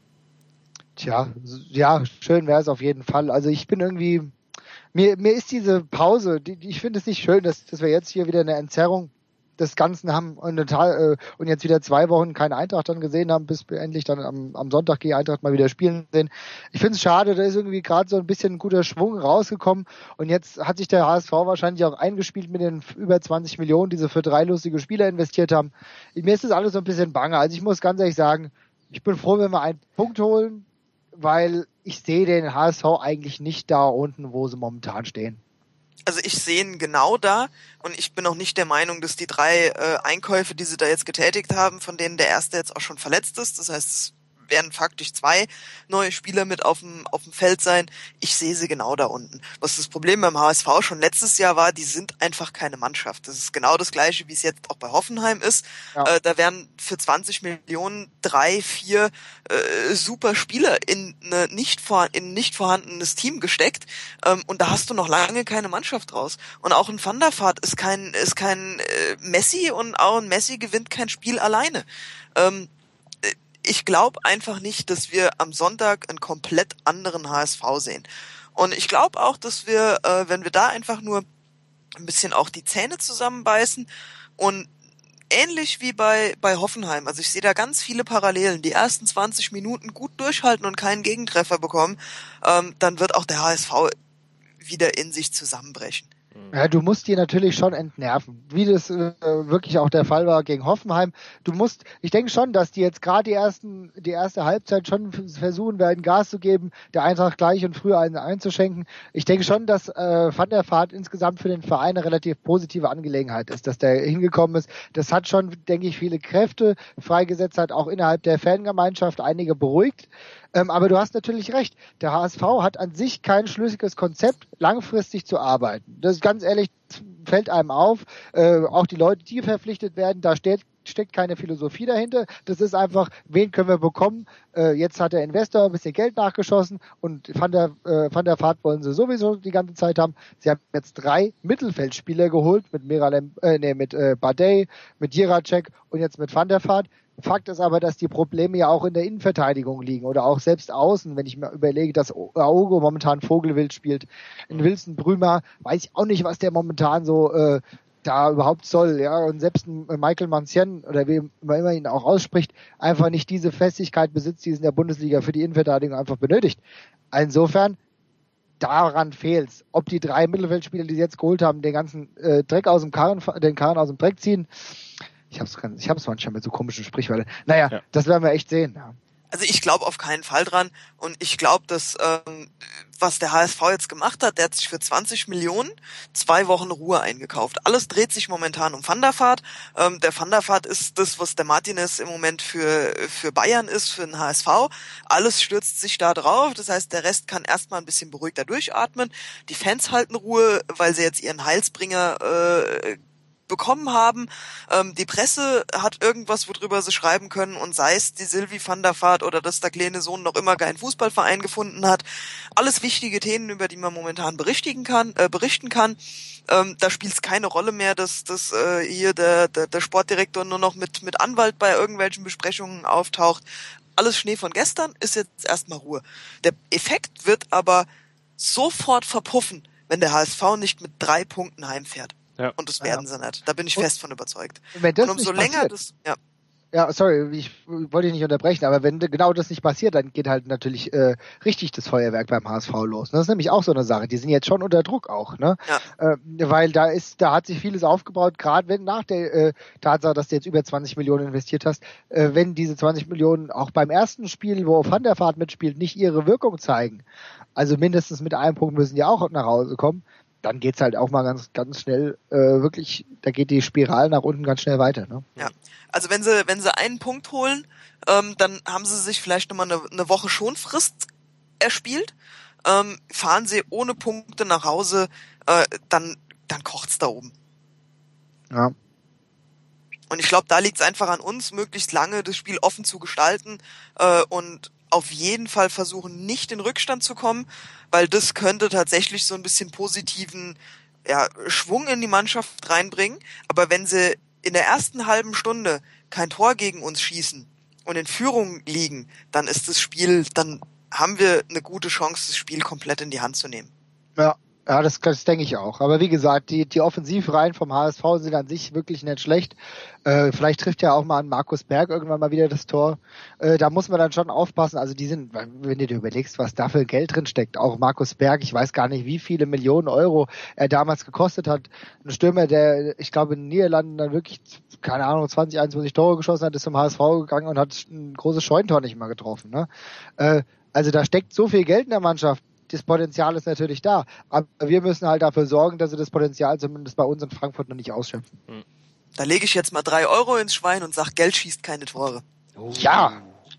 Tja, ja, schön wäre es auf jeden Fall. Also ich bin irgendwie, mir ist diese Pause, ich finde es nicht schön, dass wir jetzt hier wieder eine Entzerrung des Ganzen haben und jetzt wieder 2 Wochen keine Eintracht dann gesehen haben, bis wir endlich dann am Sonntag die Eintracht mal wieder spielen sehen. Ich finde es schade, da ist irgendwie gerade so ein bisschen ein guter Schwung rausgekommen und jetzt hat sich der HSV wahrscheinlich auch eingespielt mit den über 20 Millionen, die sie für 3 lustige Spieler investiert haben. Mir ist das alles so ein bisschen bange. Also ich muss ganz ehrlich sagen, ich bin froh, wenn wir einen Punkt holen, weil ich sehe den HSV eigentlich nicht da unten, wo sie momentan stehen. Also ich sehe ihn genau da und ich bin auch nicht der Meinung, dass die 3 Einkäufe, die sie da jetzt getätigt haben, von denen der erste jetzt auch schon verletzt ist, das heißt, es werden faktisch 2 neue Spieler mit auf dem Feld sein. Ich sehe sie genau da unten. Was das Problem beim HSV schon letztes Jahr war, die sind einfach keine Mannschaft. Das ist genau das Gleiche, wie es jetzt auch bei Hoffenheim ist. Ja. Da werden für 20 Millionen 3, 4 super Spieler in ein nicht vorhandenes Team gesteckt. Und da hast du noch lange keine Mannschaft draus. Und auch ein Van der Vaart ist kein Messi und auch ein Messi gewinnt kein Spiel alleine. Ich glaube einfach nicht, dass wir am Sonntag einen komplett anderen HSV sehen. Und ich glaube auch, dass wir, wenn wir da einfach nur ein bisschen auch die Zähne zusammenbeißen und ähnlich wie bei Hoffenheim, also ich sehe da ganz viele Parallelen, die ersten 20 Minuten gut durchhalten und keinen Gegentreffer bekommen, dann wird auch der HSV wieder in sich zusammenbrechen. Ja, du musst die natürlich schon entnerven, wie das wirklich auch der Fall war gegen Hoffenheim. Ich denke schon, dass die jetzt gerade die erste Halbzeit schon versuchen werden, Gas zu geben, der Eintracht gleich und früher einen einzuschenken. Ich denke schon, dass Van der Vaart insgesamt für den Verein eine relativ positive Angelegenheit ist, dass der hingekommen ist. Das hat schon, denke ich, viele Kräfte freigesetzt, hat auch innerhalb der Fangemeinschaft einige beruhigt. Aber du hast natürlich recht, der HSV hat an sich kein schlüssiges Konzept, langfristig zu arbeiten. Das ist ganz ehrlich, fällt einem auf. Auch die Leute, die verpflichtet werden, da steckt keine Philosophie dahinter. Das ist einfach, wen können wir bekommen? Jetzt hat der Investor ein bisschen Geld nachgeschossen und Van der Vaart wollen sie sowieso die ganze Zeit haben. Sie haben jetzt 3 Mittelfeldspieler geholt mit Badei, mit Jiracek und jetzt mit Van der Vaart. Fakt ist aber, dass die Probleme ja auch in der Innenverteidigung liegen oder auch selbst außen, wenn ich mir überlege, dass Aogo momentan Vogelwild spielt. In Wilson Brümer weiß ich auch nicht, was der momentan so da überhaupt soll, ja, und selbst ein Michael Mancien oder wie man immer ihn auch ausspricht, einfach nicht diese Festigkeit besitzt, die es in der Bundesliga für die Innenverteidigung einfach benötigt. Insofern, daran fehlt's. Ob die 3 Mittelfeldspieler, die sie jetzt geholt haben, den ganzen Dreck aus dem Karren aus dem Dreck ziehen, ich hab's manchmal mit so komischen Sprichwörtern. Naja, ja. Das werden wir echt sehen. Ja. Also ich glaube auf keinen Fall dran und ich glaube, dass was der HSV jetzt gemacht hat, der hat sich für 20 Millionen 2 Wochen Ruhe eingekauft. Alles dreht sich momentan um Van der Vaart. Der Van der Vaart ist das, was der Martinez im Moment für Bayern ist, für den HSV. Alles stürzt sich da drauf. Das heißt, der Rest kann erstmal ein bisschen beruhigter durchatmen. Die Fans halten Ruhe, weil sie jetzt ihren Heilsbringer bekommen haben. Die Presse hat irgendwas, worüber sie schreiben können und sei es die Sylvie van der Vaart oder dass der kleine Sohn noch immer keinen Fußballverein gefunden hat. Alles wichtige Themen, über die man momentan berichten kann. Da spielt es keine Rolle mehr, dass hier der Sportdirektor nur noch mit Anwalt bei irgendwelchen Besprechungen auftaucht. Alles Schnee von gestern, ist jetzt erstmal Ruhe. Der Effekt wird aber sofort verpuffen, wenn der HSV nicht mit 3 Punkten heimfährt. Ja. Und das werden sie nicht. Da bin ich fest von überzeugt. Wenn das und umso länger das, ja. Ja, sorry, ich wollte dich nicht unterbrechen, aber wenn genau das nicht passiert, dann geht halt natürlich richtig das Feuerwerk beim HSV los. Das ist nämlich auch so eine Sache. Die sind jetzt schon unter Druck auch, ne? Ja. Weil da hat sich vieles aufgebaut, gerade wenn nach der Tatsache, dass du jetzt über 20 Millionen investiert hast, wenn diese 20 Millionen auch beim ersten Spiel, wo Van der Vaart mitspielt, nicht ihre Wirkung zeigen, also mindestens mit einem Punkt müssen die auch nach Hause kommen, dann geht's halt auch mal ganz, ganz schnell, wirklich, da geht die Spirale nach unten ganz schnell weiter, ne? Ja. Also wenn sie einen Punkt holen, dann haben sie sich vielleicht nochmal eine Woche Schonfrist erspielt. Fahren sie ohne Punkte nach Hause, dann kocht's da oben. Ja. Und ich glaube, da liegt's einfach an uns, möglichst lange das Spiel offen zu gestalten und auf jeden Fall versuchen, nicht in Rückstand zu kommen, weil das könnte tatsächlich so ein bisschen positiven Schwung in die Mannschaft reinbringen. Aber wenn sie in der ersten halben Stunde kein Tor gegen uns schießen und in Führung liegen, dann ist das Spiel, dann haben wir eine gute Chance, das Spiel komplett in die Hand zu nehmen. Ja, das denke ich auch. Aber wie gesagt, die Offensivreihen vom HSV sind an sich wirklich nicht schlecht. Vielleicht trifft ja auch mal an Markus Berg irgendwann mal wieder das Tor. Da muss man dann schon aufpassen. Also die sind, wenn du dir überlegst, was da für Geld drin steckt, auch Markus Berg, ich weiß gar nicht, wie viele Millionen Euro er damals gekostet hat. Ein Stürmer, der, ich glaube, in den Niederlanden dann wirklich, keine Ahnung, 20, 21 Tore geschossen hat, ist zum HSV gegangen und hat ein großes Scheunentor nicht mal getroffen. Ne? Also da steckt so viel Geld in der Mannschaft. Das Potenzial ist natürlich da. Aber wir müssen halt dafür sorgen, dass sie das Potenzial zumindest bei uns in Frankfurt noch nicht ausschöpfen. Da lege ich jetzt mal 3 Euro ins Schwein und sag, Geld schießt keine Tore. Ja!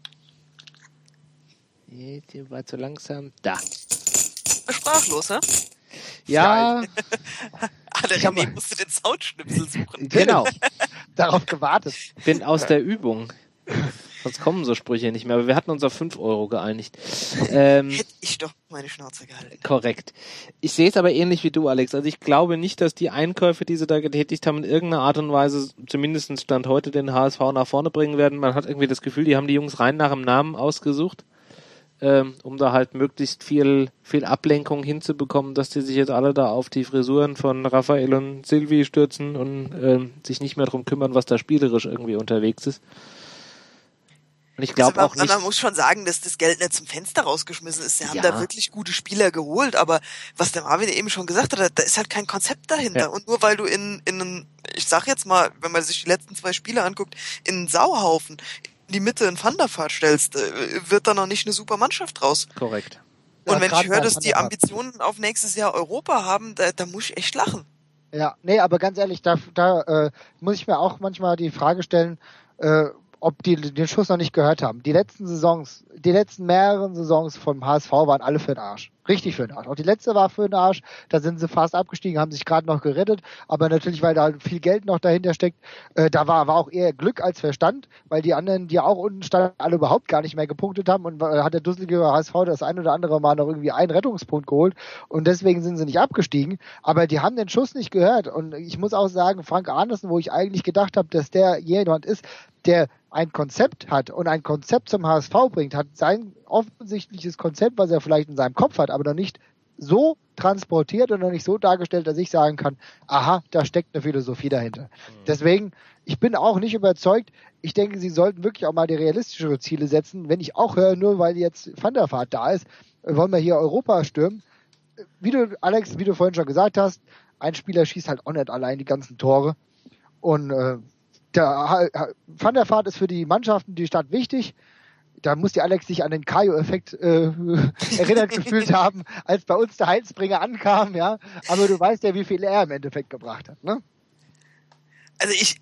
Die war zu langsam. Da. Sprachlos, hä? Ja. Der René musste den Soundschnipsel suchen. Genau. Darauf gewartet. Bin aus der Übung. Sonst kommen so Sprüche nicht mehr. Aber wir hatten uns auf 5 Euro geeinigt. Hätte ich doch meine Schnauze gehalten. Korrekt. Ich sehe es aber ähnlich wie du, Alex. Also ich glaube nicht, dass die Einkäufe, die sie da getätigt haben, in irgendeiner Art und Weise, zumindest Stand heute, den HSV nach vorne bringen werden. Man hat irgendwie das Gefühl, die haben die Jungs rein nach dem Namen ausgesucht, um da halt möglichst viel Ablenkung hinzubekommen, dass die sich jetzt alle da auf die Frisuren von Raphael und Silvi stürzen und sich nicht mehr drum kümmern, was da spielerisch irgendwie unterwegs ist. Und ich glaube auch nicht. Man muss schon sagen, dass das Geld nicht zum Fenster rausgeschmissen ist. Sie haben da wirklich gute Spieler geholt, aber was der Marvin eben schon gesagt hat, da ist halt kein Konzept dahinter. Ja. Und nur weil du in einen, ich sag jetzt mal, wenn man sich die letzten 2 Spiele anguckt, in einen Sauhaufen in die Mitte in Van der Vaart stellst, wird da noch nicht eine super Mannschaft draus. Korrekt. Und ja, wenn ich höre, dass die Ambitionen auf nächstes Jahr Europa haben, da muss ich echt lachen. Ja, nee, aber ganz ehrlich, da muss ich mir auch manchmal die Frage stellen, ob die den Schuss noch nicht gehört haben. Die letzten mehreren Saisons vom HSV waren alle für den Arsch. Richtig für den Arsch. Auch die letzte war für den Arsch. Da sind sie fast abgestiegen, haben sich gerade noch gerettet. Aber natürlich, weil da viel Geld noch dahinter steckt, da war auch eher Glück als Verstand, weil die anderen, die auch unten standen, alle überhaupt gar nicht mehr gepunktet haben. Und hat der dusselige HSV das ein oder andere Mal noch irgendwie einen Rettungspunkt geholt. Und deswegen sind sie nicht abgestiegen. Aber die haben den Schuss nicht gehört. Und ich muss auch sagen, Frank Arnesen, wo ich eigentlich gedacht habe, dass der jemand ist, der ein Konzept hat und ein Konzept zum HSV bringt, hat sein offensichtliches Konzept, was er vielleicht in seinem Kopf hat, aber noch nicht so transportiert und noch nicht so dargestellt, dass ich sagen kann, aha, da steckt eine Philosophie dahinter. Deswegen, ich bin auch nicht überzeugt. Ich denke, sie sollten wirklich auch mal die realistischere Ziele setzen. Wenn ich auch höre, nur weil jetzt Van der Vaart da ist, wollen wir hier Europa stürmen. Alex, wie du vorhin schon gesagt hast, ein Spieler schießt halt auch nicht allein die ganzen Tore. Und Van der Vaart ist für die Mannschaften, die Stadt wichtig. Da muss die Alex sich an den Kajo-Effekt erinnert gefühlt haben, als bei uns der Heilsbringer ankam, ja. Aber du weißt ja, wie viel er im Endeffekt gebracht hat, ne? Also ich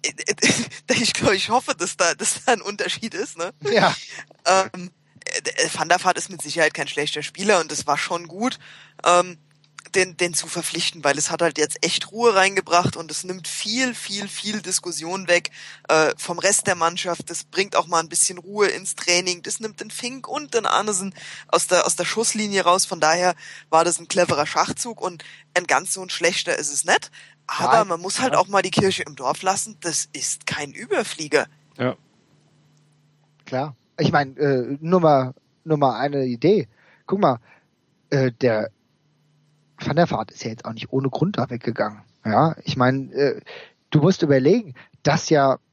hoffe, dass da ein Unterschied ist, ne? Ja. Van der Vaart ist mit Sicherheit kein schlechter Spieler und es war schon gut, den zu verpflichten, weil es hat halt jetzt echt Ruhe reingebracht und es nimmt viel Diskussion weg vom Rest der Mannschaft. Das bringt auch mal ein bisschen Ruhe ins Training. Das nimmt den Fink und den Arnesen aus der Schusslinie raus. Von daher war das ein cleverer Schachzug und ein ganz so ein schlechter ist es nicht. Aber man muss halt auch mal die Kirche im Dorf lassen. Das ist kein Überflieger. Ja. Klar. Ich meine, nur mal eine Idee. Guck mal, der Van der Vaart ist ja jetzt auch nicht ohne Grund da weggegangen. Ja, ich meine, du musst überlegen, dass ja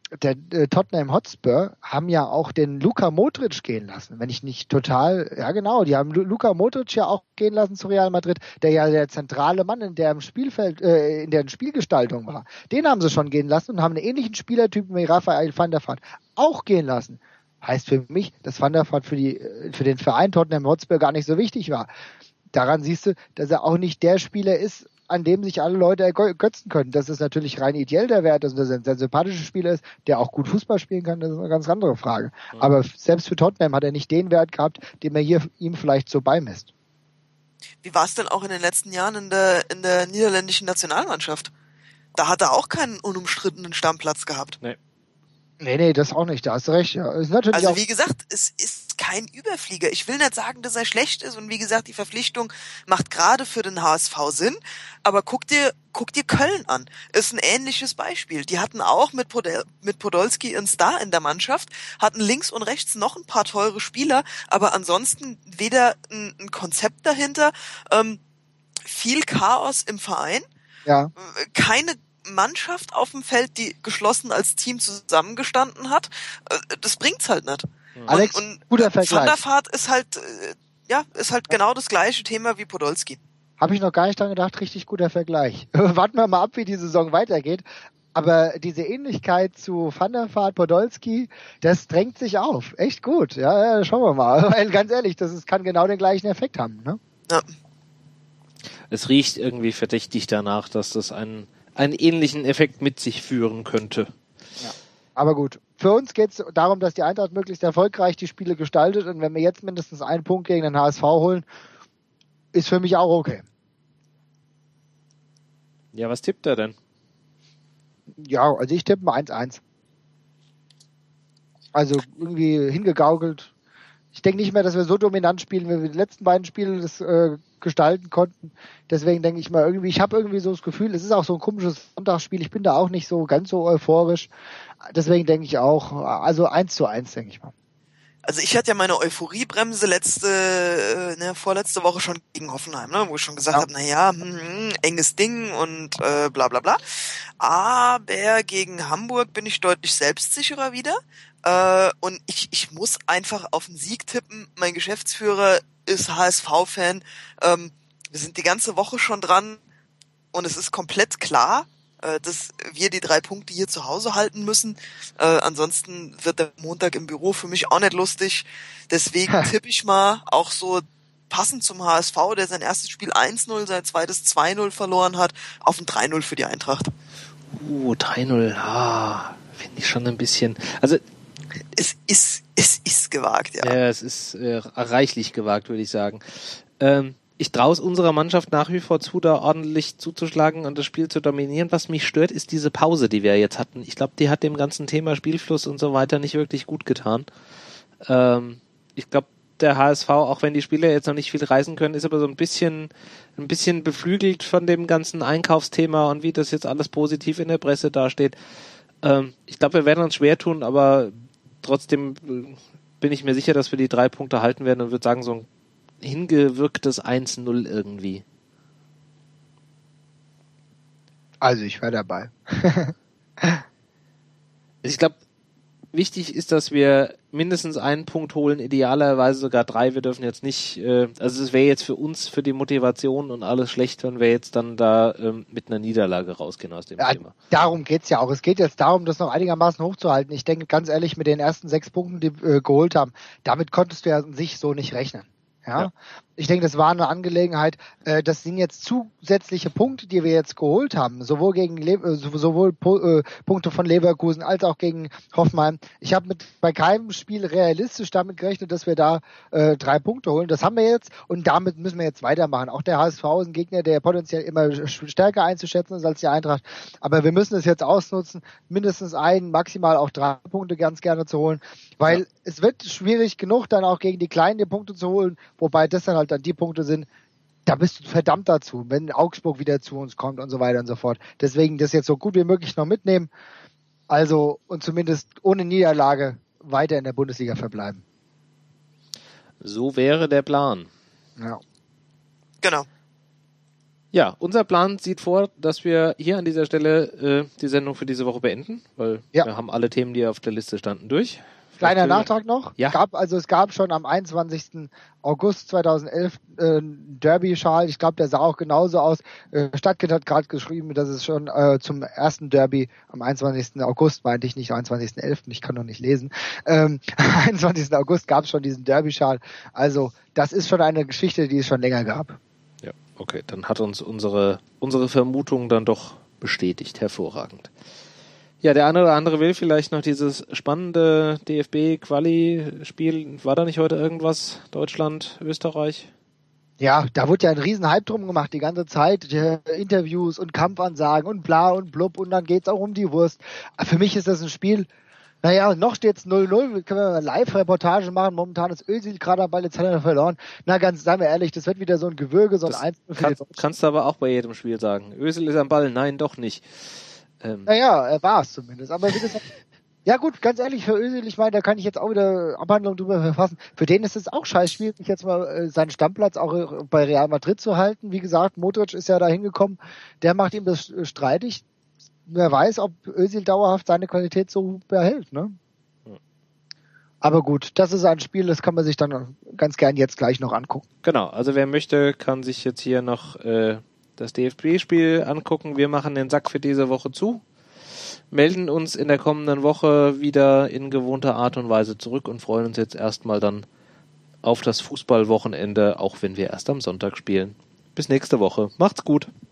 der Tottenham Hotspur haben ja auch den Luka Modric gehen lassen, wenn ich nicht total, ja genau, die haben Luka Modric ja auch gehen lassen zu Real Madrid, der ja der zentrale Mann in der im Spielfeld, in der Spielgestaltung war. Den haben sie schon gehen lassen und haben einen ähnlichen Spielertypen wie Raphael van der Vaart auch gehen lassen. Heißt für mich, dass Van der Vaart für den Verein Tottenham Hotspur gar nicht so wichtig war. Daran siehst du, dass er auch nicht der Spieler ist, an dem sich alle Leute ergötzen können. Das ist natürlich rein ideell der Wert, dass er ein sehr sympathischer Spieler ist, der auch gut Fußball spielen kann, das ist eine ganz andere Frage. Mhm. Aber selbst für Tottenham hat er nicht den Wert gehabt, den er hier ihm vielleicht so beimisst. Wie war es denn auch in den letzten Jahren in der niederländischen Nationalmannschaft? Da hat er auch keinen unumstrittenen Stammplatz gehabt. Nee, das auch nicht, da hast du recht. Ja. Ist natürlich also auch wie gesagt, es ist kein Überflieger. Ich will nicht sagen, dass er schlecht ist und wie gesagt, die Verpflichtung macht gerade für den HSV Sinn, aber guck dir Köln an. Ist ein ähnliches Beispiel. Die hatten auch mit Podolski einen Star in der Mannschaft, hatten links und rechts noch ein paar teure Spieler, aber ansonsten weder ein Konzept dahinter, viel Chaos im Verein, ja. Keine Mannschaft auf dem Feld, die geschlossen als Team zusammengestanden hat, das bringt's halt nicht. Alex, und guter Vergleich. Van der Vaart ist halt genau das gleiche Thema wie Podolski. Habe ich noch gar nicht dran gedacht, richtig guter Vergleich. Warten wir mal ab, wie die Saison weitergeht. Aber diese Ähnlichkeit zu Van der Vaart, Podolski, das drängt sich auf. Echt gut. Ja, schauen wir mal. Weil ganz ehrlich, kann genau den gleichen Effekt haben. Ne? Ja. Es riecht irgendwie verdächtig danach, dass das einen ähnlichen Effekt mit sich führen könnte. Ja. Aber gut, für uns geht es darum, dass die Eintracht möglichst erfolgreich die Spiele gestaltet und wenn wir jetzt mindestens einen Punkt gegen den HSV holen, ist für mich auch okay. Ja, was tippt er denn? Ja, also ich tippe mal 1-1. Also irgendwie hingegaukelt. Ich denke nicht mehr, dass wir so dominant spielen, wie wir die letzten beiden Spiele das gestalten konnten. Deswegen denke ich mal irgendwie, ich habe irgendwie so das Gefühl, es ist auch so ein komisches Sonntagsspiel. Ich bin da auch nicht so ganz so euphorisch. Deswegen denke ich auch, also 1-1, denke ich mal. Also ich hatte ja meine Euphoriebremse vorletzte Woche schon gegen Hoffenheim, ne, wo ich schon gesagt habe, enges Ding und bla bla bla. Aber gegen Hamburg bin ich deutlich selbstsicherer wieder. Und ich muss einfach auf den Sieg tippen. Mein Geschäftsführer ist HSV-Fan. Wir sind die ganze Woche schon dran und es ist komplett klar, dass wir die 3 Punkte hier zu Hause halten müssen. Ansonsten wird der Montag im Büro für mich auch nicht lustig. Deswegen tippe ich mal auch so passend zum HSV, der sein erstes Spiel 1-0, sein zweites 2-0 verloren hat, auf ein 3-0 für die Eintracht. 3-0, finde ich schon ein bisschen. Also es ist gewagt, ja. Ja, es ist reichlich gewagt, würde ich sagen. Ich traue es unserer Mannschaft nach wie vor zu, da ordentlich zuzuschlagen und das Spiel zu dominieren. Was mich stört, ist diese Pause, die wir jetzt hatten. Ich glaube, die hat dem ganzen Thema Spielfluss und so weiter nicht wirklich gut getan. Ich glaube, der HSV, auch wenn die Spieler jetzt noch nicht viel reisen können, ist aber so ein bisschen beflügelt von dem ganzen Einkaufsthema und wie das jetzt alles positiv in der Presse dasteht. Ich glaube, wir werden uns schwer tun, aber trotzdem bin ich mir sicher, dass wir die 3 Punkte halten werden und würde sagen, so ein hingewirktes 1-0 irgendwie. Also ich wäre dabei. Ich glaube, wichtig ist, dass wir mindestens einen Punkt holen, idealerweise sogar 3. Wir dürfen jetzt nicht, also es wäre jetzt für uns, für die Motivation und alles schlecht, wenn wir jetzt dann da mit einer Niederlage rausgehen aus dem Thema. Darum geht's ja auch. Es geht jetzt darum, das noch einigermaßen hochzuhalten. Ich denke ganz ehrlich, mit den ersten 6 Punkten, die wir geholt haben, damit konntest du ja an sich so nicht rechnen. Ja. Ich denke, das war eine Angelegenheit, das sind jetzt zusätzliche Punkte, die wir jetzt geholt haben, sowohl Punkte von Leverkusen als auch gegen Hoffenheim. Ich habe bei keinem Spiel realistisch damit gerechnet, dass wir da 3 Punkte holen. Das haben wir jetzt und damit müssen wir jetzt weitermachen. Auch der HSV ist ein Gegner, der potenziell immer stärker einzuschätzen ist als die Eintracht. Aber wir müssen es jetzt ausnutzen, mindestens 1, maximal auch 3 Punkte ganz gerne zu holen, weil es wird schwierig genug, dann auch gegen die Kleinen die Punkte zu holen, wobei das dann halt dann die Punkte sind, da bist du verdammt dazu, wenn Augsburg wieder zu uns kommt und so weiter und so fort. Deswegen das jetzt so gut wie möglich noch mitnehmen, also und zumindest ohne Niederlage weiter in der Bundesliga verbleiben. So wäre der Plan. Ja. Genau. Ja, unser Plan sieht vor, dass wir hier an dieser Stelle die Sendung für diese Woche beenden, weil wir haben alle Themen, die auf der Liste standen, durch. Kleiner Nachtrag noch. Ja. Es gab schon am 21. August 2011 Derby-Schal. Ich glaube, der sah auch genauso aus. Stadtkind hat gerade geschrieben, dass es schon zum ersten Derby am 21. August, meinte ich nicht, am 21.11., ich kann noch nicht lesen. Am 21. August gab es schon diesen Derby-Schal. Also das ist schon eine Geschichte, die es schon länger gab. Ja, okay, dann hat uns unsere Vermutung dann doch bestätigt. Hervorragend. Ja, der eine oder andere will vielleicht noch dieses spannende DFB-Quali-Spiel. War da nicht heute irgendwas? Deutschland, Österreich? Ja, da wurde ja ein riesen Hype drum gemacht die ganze Zeit. Interviews und Kampfansagen und bla und blub und dann geht's auch um die Wurst. Für mich ist das ein Spiel, naja, noch steht's 0-0. Können wir eine Live-Reportage machen. Momentan ist Özil gerade am Ball, jetzt hat er verloren. Na, seien wir ehrlich, das wird wieder so ein Gewürge, so ein 1-0. Kannst du aber auch bei jedem Spiel sagen. Özil ist am Ball, nein, doch nicht. Naja, er war es zumindest. Aber wie gesagt, ja gut, ganz ehrlich, für Özil, ich meine, da kann ich jetzt auch wieder Abhandlung drüber verfassen. Für den ist es auch scheiß schwierig, jetzt mal seinen Stammplatz auch bei Real Madrid zu halten. Wie gesagt, Modric ist ja da hingekommen. Der macht ihm das streitig. Wer weiß, ob Özil dauerhaft seine Qualität so behält, ne? Aber gut, das ist ein Spiel, das kann man sich dann ganz gern jetzt gleich noch angucken. Genau, also wer möchte, kann sich jetzt hier noch das DFB-Spiel angucken. Wir machen den Sack für diese Woche zu, melden uns in der kommenden Woche wieder in gewohnter Art und Weise zurück und freuen uns jetzt erstmal dann auf das Fußballwochenende, auch wenn wir erst am Sonntag spielen. Bis nächste Woche. Macht's gut.